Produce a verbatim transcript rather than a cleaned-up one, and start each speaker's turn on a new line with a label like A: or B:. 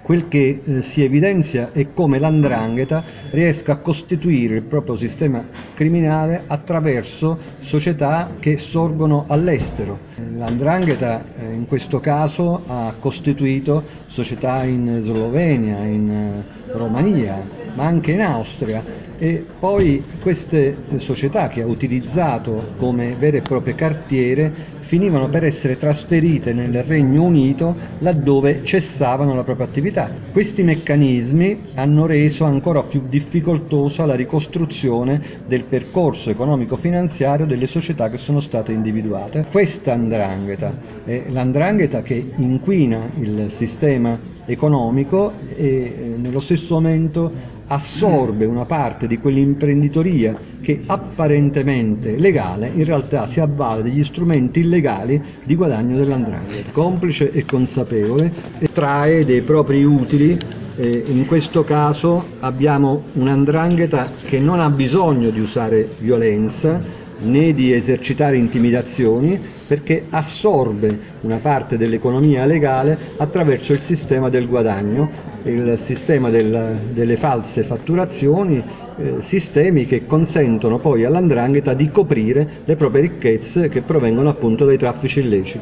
A: Quel che eh, si evidenzia è come l'Andrangheta riesca a costituire il proprio sistema criminale attraverso società che sorgono all'estero. L'Andrangheta eh, in questo caso ha costituito società in Slovenia, in eh, Romania, ma anche in Austria, e poi queste società che ha utilizzato come vere e proprie cartiere finivano per essere trasferite nel Regno Unito laddove cessavano la propria attività. Questi meccanismi hanno reso ancora più difficoltosa la ricostruzione del percorso economico-finanziario delle società che sono state individuate. Questa 'ndrangheta è l'andrangheta che inquina il sistema economico e nello stesso momento assorbe una parte di quell'imprenditoria che apparentemente legale in realtà si avvale degli strumenti illegali di guadagno dell'andrangheta. Complice e consapevole, e trae dei propri utili. Eh, in questo caso abbiamo un'andrangheta che non ha bisogno di usare violenza né di esercitare intimidazioni, perché assorbe una parte dell'economia legale attraverso il sistema del guadagno, il sistema del, delle false fatturazioni, eh, sistemi che consentono poi all'andrangheta di coprire le proprie ricchezze che provengono appunto dai traffici illeciti.